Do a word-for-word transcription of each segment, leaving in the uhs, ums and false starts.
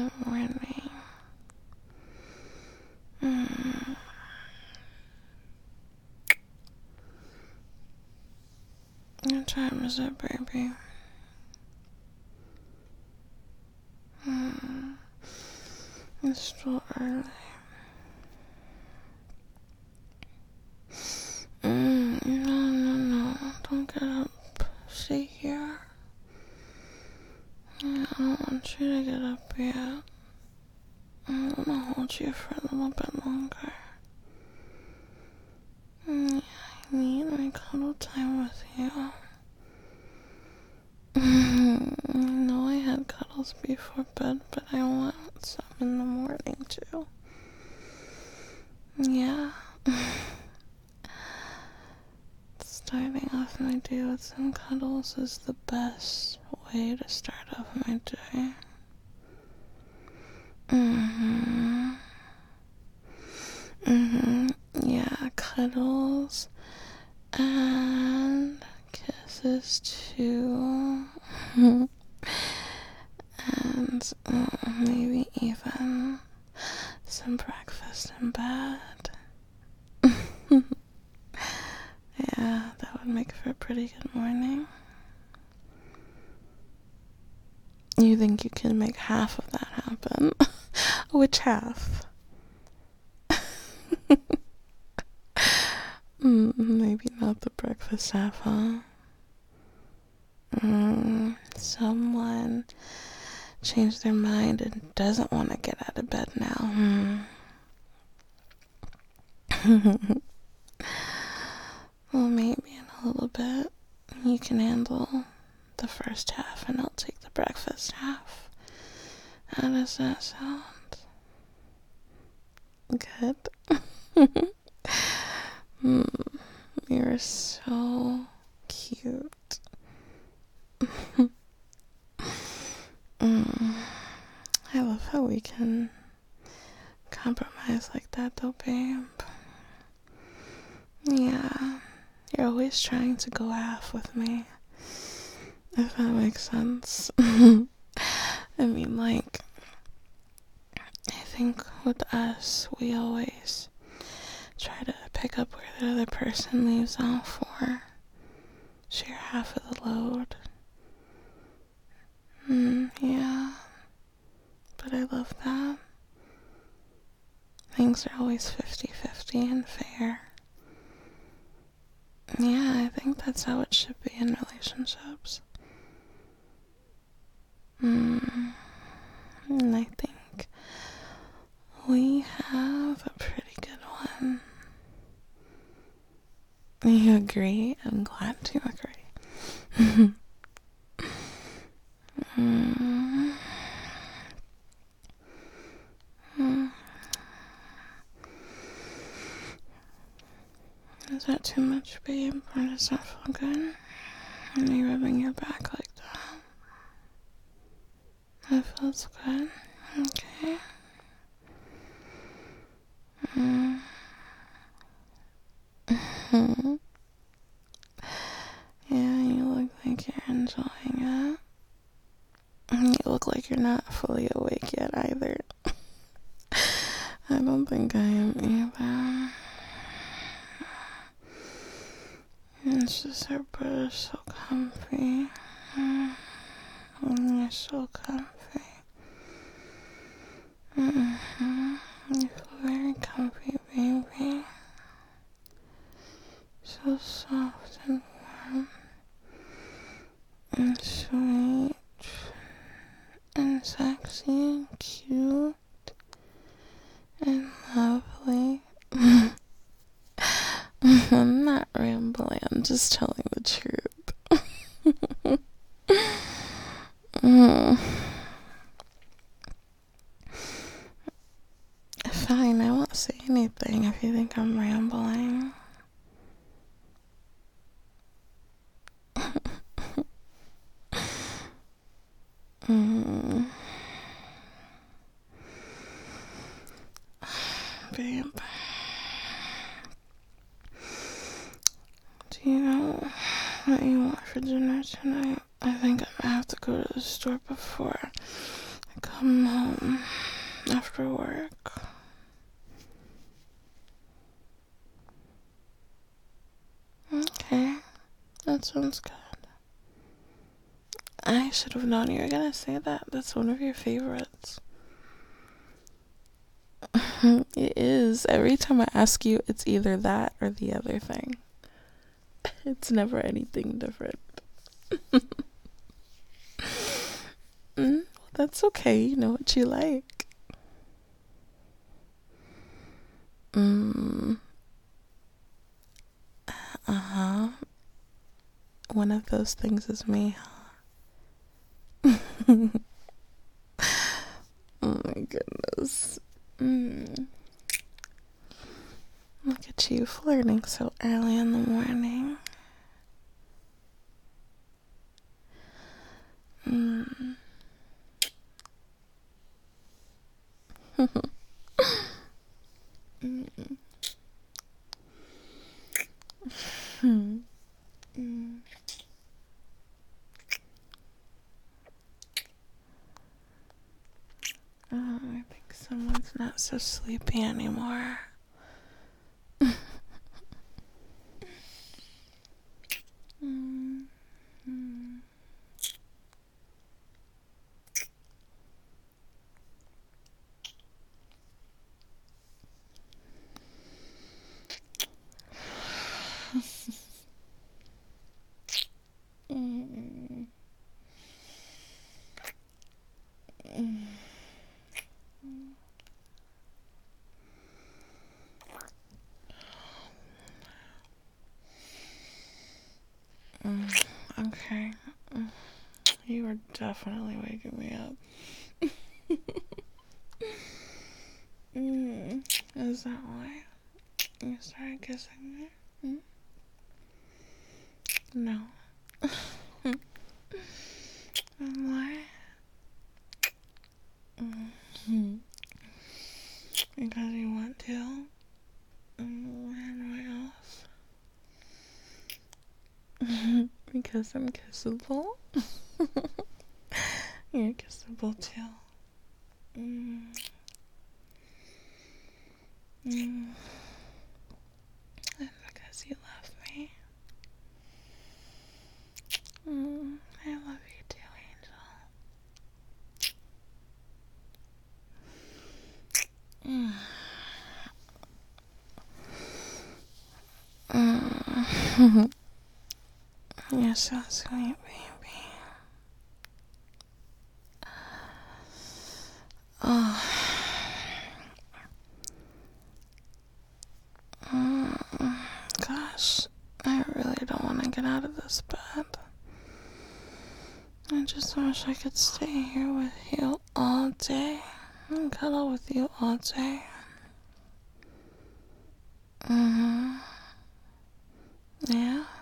Good morning. Mm. What time is it, baby? Mm. It's still early. Mm. No, no, no. Don't get up. Stay here. I don't want you to get up yet. I want to hold you for a little bit longer. Mm, I need my cuddle time with you. I know I had cuddles before bed, but I want some in the morning too. Yeah. Starting off my day with some cuddles is the best way to start off my day. Mm-hmm. Mm-hmm. Yeah, cuddles and kisses too. And uh, maybe even some breakfast in bed. Yeah, that would make for a pretty good morning. You think you can make half of that happen? Which half? mm, maybe not the breakfast half, huh? Mm, someone changed their mind and doesn't want to get out of bed now. Hmm. Well, maybe in a little bit you can handle the first half and I'll take the breakfast half. How does that sound? Good. mm, you're so cute. mm, I love how we can compromise like that though, babe. Yeah, you're always trying to go half with me, if that makes sense. I mean, like, I think with us, we always try to pick up where the other person leaves off or share half of the load. Mm, yeah, but I love that. Things are always fifty-fifty and fair. Yeah, I think that's how it should be in relationships. Mm, and I think we have a pretty good one. You agree? I'm glad to agree. mm. Mm. Is that too much, babe? Or does that feel good? Are you rubbing your back like that? That feels good. Okay. Mm. Yeah, you look like you're enjoying it. You look like you're not fully awake yet either. I don't think I am either. It's just her bed is so comfy. Mm. You're so comfy. Mm-hmm. You feel very comfy, baby. So soft and warm. And sweet. And sexy and cute. And lovely. I'm not rambling, I'm just telling the truth. mm. Fine, I won't say anything if you think I'm rambling. mm. Babe, do you know what you want for dinner tonight? I think I'm gonna have to go to the store before I come home after work. Okay, that sounds good. I should have known you were gonna say that. That's one of your favorites. It is. Every time I ask you, it's either that or the other thing. It's never anything different. mm, that's okay. You know what you like. Mm. Uh-huh. One of those things is me, huh? Oh my goodness. Mm. Look at you flirting so early in the morning. Mm. mm. Hmm. Mm. Oh, I think someone's not so sleepy anymore. mm. Mm. mm. Mm. Mm. Okay. You are definitely waking me up. mm. Is that why you started kissing me? Mm? No. And why? Mm-hmm. Because you want to? Mm, and why else? Because I'm kissable? You're kissable too. Mm. Mm. And because you love me. Mm. I love you too, Angel. Mm. Mm. You're so sweet, baby. Oh. Mm. Gosh, I really don't want to get out of this bed. I just wish I could stay here with you all day and cuddle with you all day. Mm-hmm. Yeah.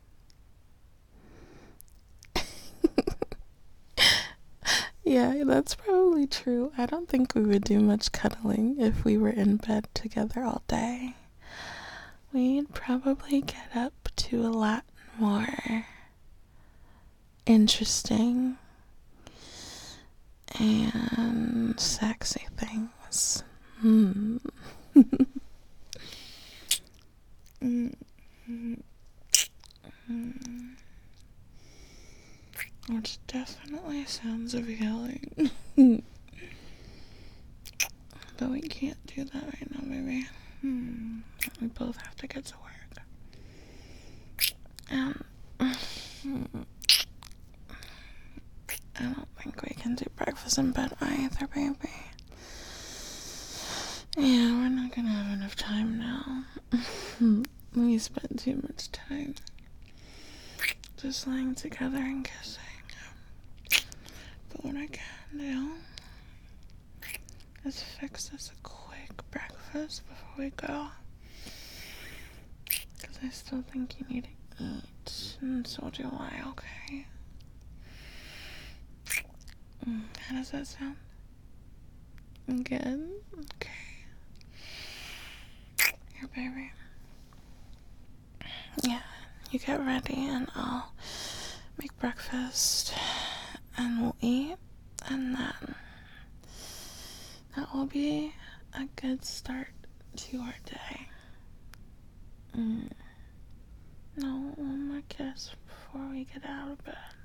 Yeah, that's probably true. I don't think we would do much cuddling if we were in bed together all day. We'd probably get up to a lot more interesting and sexy things. Hmm. mm-hmm. Which definitely sounds appealing. But we can't do that right now, baby. Hmm. We both have to get to work. And hmm, I don't think we can do breakfast in bed either, baby. Yeah, we're not gonna have enough time now. We spend too much time just lying together and kissing. But what I can do is fix us a quick breakfast before we go. Because I still think you need to eat. And so do I, okay? Mm, how does that sound? Good? Okay. Here, baby. Yeah, you get ready and I'll make breakfast and we'll eat and then That will be a good start to our day. Mm. No, one more kiss before we get out of bed.